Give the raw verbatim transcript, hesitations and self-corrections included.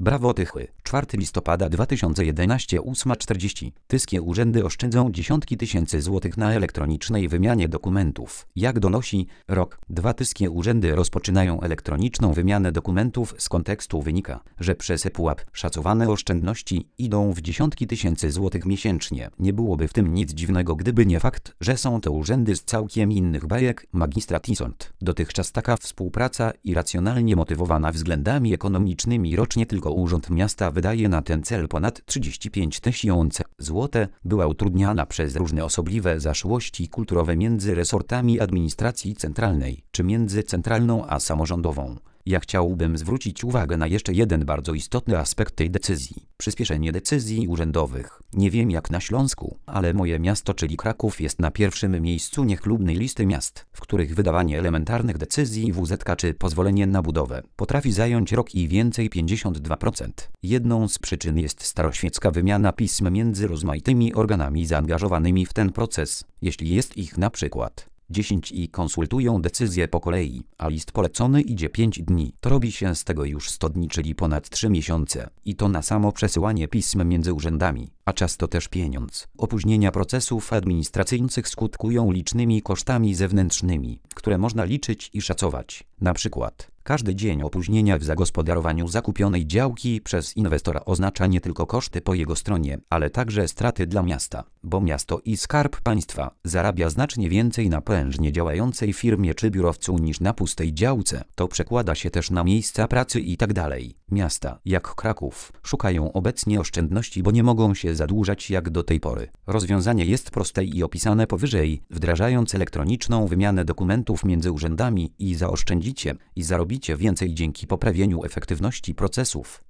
Brawo Tychy. czwartego listopada dwa tysiące jedenastego, ósma czterdzieści. Tyskie urzędy oszczędzą dziesiątki tysięcy złotych na elektronicznej wymianie dokumentów. Jak donosi rok dwa Tyskie urzędy rozpoczynają elektroniczną wymianę dokumentów. Z kontekstu wynika, że przez ePUAP szacowane oszczędności idą w dziesiątki tysięcy złotych miesięcznie. Nie byłoby w tym nic dziwnego, gdyby nie fakt, że są to urzędy z całkiem innych bajek. Magistrat i sąd. Dotychczas taka współpraca irracjonalnie motywowana względami ekonomicznymi. Rocznie tylko Urząd Miasta wydaje na ten cel ponad trzydzieści pięć tysięcy złotych. Była utrudniana przez różne osobliwe zaszłości kulturowe między resortami administracji centralnej, czy między centralną a samorządową. Ja chciałbym zwrócić uwagę na jeszcze jeden bardzo istotny aspekt tej decyzji. Przyspieszenie decyzji urzędowych. Nie wiem jak na Śląsku, ale moje miasto, czyli Kraków, jest na pierwszym miejscu niechlubnej listy miast, w których wydawanie elementarnych decyzji W Z K czy pozwolenie na budowę potrafi zająć rok i więcej. pięćdziesiąt dwa procent. Jedną z przyczyn jest staroświecka wymiana pism między rozmaitymi organami zaangażowanymi w ten proces. Jeśli jest ich na przykład dziesięć i konsultują decyzje po kolei, a list polecony idzie pięć dni, to robi się z tego już sto dni, czyli ponad trzy miesiące. I to na samo przesyłanie pism między urzędami, a czas to też pieniądz. Opóźnienia procesów administracyjnych skutkują licznymi kosztami zewnętrznymi, które można liczyć i szacować. Na przykład każdy dzień opóźnienia w zagospodarowaniu zakupionej działki przez inwestora oznacza nie tylko koszty po jego stronie, ale także straty dla miasta, bo miasto i Skarb Państwa zarabia znacznie więcej na prężnie działającej firmie czy biurowcu niż na pustej działce. To przekłada się też na miejsca pracy i tak dalej. Miasta, jak Kraków, szukają obecnie oszczędności, bo nie mogą się zadłużać jak do tej pory. Rozwiązanie jest proste i opisane powyżej. Wdrażając elektroniczną wymianę dokumentów między urzędami i zaoszczędzicie i zarobicie więcej dzięki poprawieniu efektywności procesów.